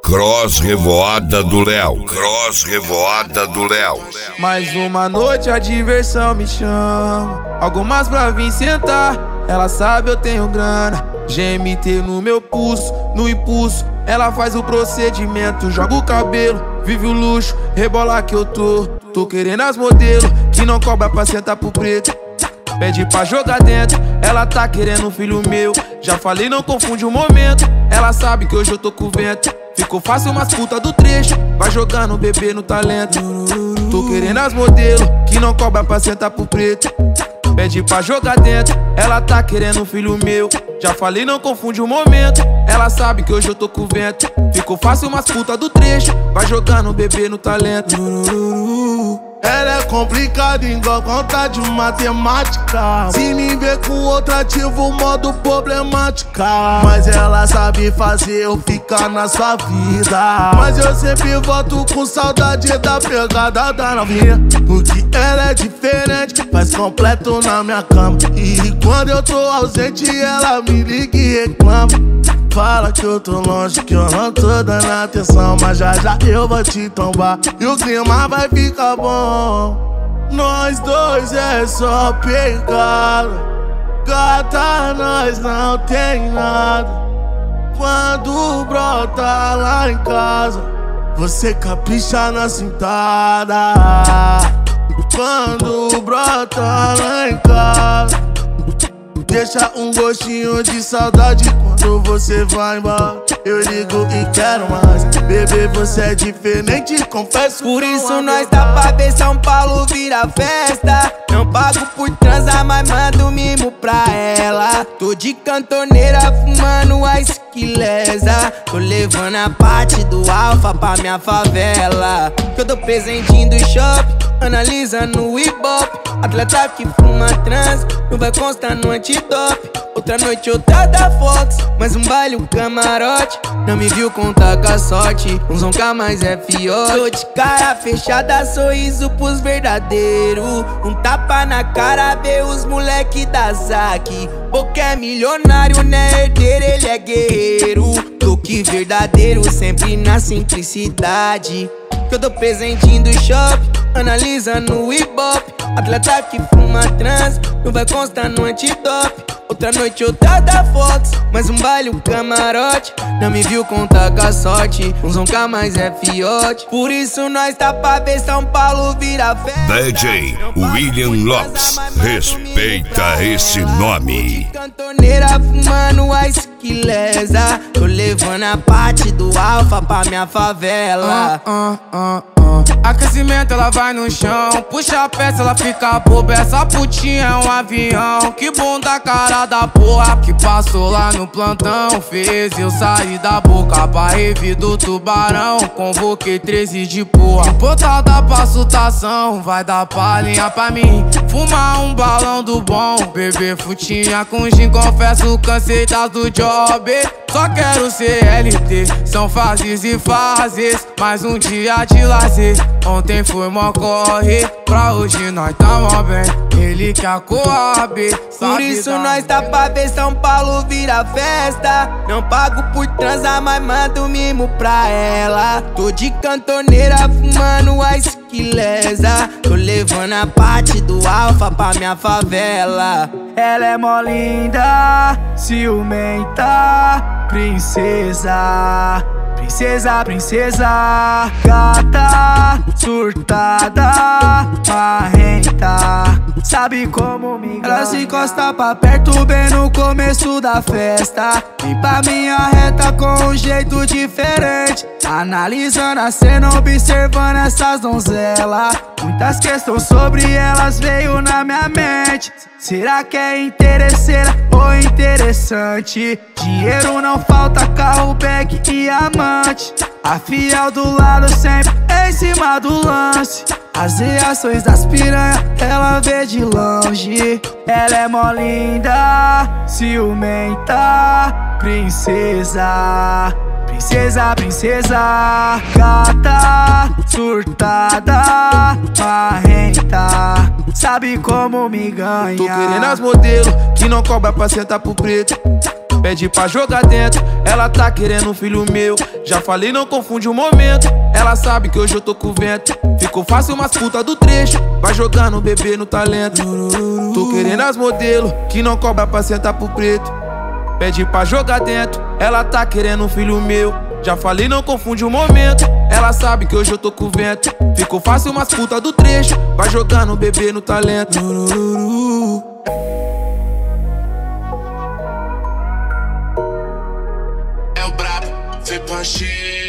Cross Revoada do Léo. Cross Revoada do Léo. Mais uma noite a diversão me chama. Algumas pra vir sentar. Ela sabe eu tenho grana. GMT no meu pulso, no impulso. Ela faz o procedimento, joga o cabelo, vive o luxo, rebola que eu tô. Tô querendo as modelos que não cobra pra sentar pro preto. Pede pra jogar dentro, ela tá querendo um filho meu. Já falei, não confunde o momento. Ela sabe que hoje eu tô com vento. Ficou fácil umas putas do trecho. Vai jogando o bebê no talento. Tô querendo as modelos que não cobra pra sentar pro preto. Pede pra jogar dentro, ela tá querendo um filho meu. Já falei, não confunde o momento. Ela sabe que hoje eu tô com vento. Ficou fácil umas putas do trecho. Vai jogando o bebê no talento. Ela é complicada igual conta de matemática. Se me ver com outra, ativo o modo problemática. Mas ela sabe fazer eu ficar na sua vida. Mas eu sempre volto com saudade da pegada da novinha. Porque ela é diferente, faz completo na minha cama. E quando eu tô ausente, ela me liga e reclama. Fala que eu tô longe, que eu não tô dando atenção. Mas já já eu vou te tombar e o clima vai ficar bom. Nós dois é só pegada. Gata, nós não tem nada. Quando brota lá em casa, você capricha na cintada. Quando brota lá em casa, deixa um gostinho de saudade quando você vai embora. Eu ligo e quero mais. Bebê, você é diferente, confesso. Por isso nós dá pra ver São Paulo vira festa. Não pago por transar, mas mando mimo pra ela. Tô de cantoneira fumando a esquileza. Tô levando a parte do Alfa pra minha favela. Que eu dou presentinho do shopping, analisando o Ibope. Atleta que fuma trans, não vai constar no antidope. Outra noite, outra da Fox, mais um baile, um camarote. Não me viu contar com a sorte, um zonca mais é fiote. Tô de cara fechada, sorriso pros verdadeiros. Um tapa na cara, vê os moleque da Zaque. Boca é milionário, né herdeiro, ele é guerreiro. Look verdadeiro, sempre na simplicidade. Que eu dou presentinho do shopping, analisando o Ibope. Atleta que fuma trans, não vai constar no antidope. Outra noite, outra da Fox, mais um baile, um camarote. Não me viu contar com a sorte, um zonca mais é fiote. Por isso nós tá pra ver São Paulo vira festa. DJ William Lopes, respeita esse nome. Cantoneira fumando a esquileza. Tô levando a parte do Alfa pra minha favela. Aquecimento, ela vai no chão. Puxa a peça, ela fica boba. Essa putinha é um avião. Que bunda cara da porra que passou lá no plantão. Fez eu sair da boca pra rave do tubarão. Convoquei 13 de porra, botada pra sutação. Vai dar palhinha pra mim, fumar um balão do bom. Beber frutinha com gin, confesso cansei das do job. Só quero ser LT, são fases e fases. Mais um dia de lazer, ontem foi mó corre. Pra hoje nós tamo bem, ele que a Coab. Por isso nós tá pra ver São Paulo vira festa. Não pago por transar, mas mando mimo pra ela. Tô de cantoneira fumando a esquileza. Tô levando a parte do Alfa pra minha favela. Ela é mó linda, ciumenta, princesa. Princesa, princesa, gata, surtada, marrenta. Sabe como me engana. Ela se encosta pra perto bem no começo da festa. Vem pra minha reta com um jeito diferente. Analisando a cena, observando essas donzelas. Muitas questões sobre elas veio na minha mente. Será que é interesseira ou interessante? Dinheiro não falta, carro, bag e amante. A fiel do lado sempre em cima do lance. As reações das piranhas ela vê de longe. Ela é mó linda, ciumenta, princesa. Princesa, princesa, gata, surtada, marrenta. Sabe como me ganha. Tô querendo as modelos que não cobra pra sentar pro preto. pede pra jogar dentro. Ela tá querendo um filho meu. Já falei, não confunde o momento. Ela sabe que hoje eu tô com vento. Ficou fácil umas puta do trecho. Vai jogando bebê no talento. Tô querendo as modelo que não cobra pra sentar pro preto. Pede pra jogar dentro. Ela tá querendo um filho meu. Já falei, não confunde o momento. Ela sabe que hoje eu tô com vento. Ficou fácil umas puta do trecho. Vai jogando bebê no talento. É o brabo, vem pra X.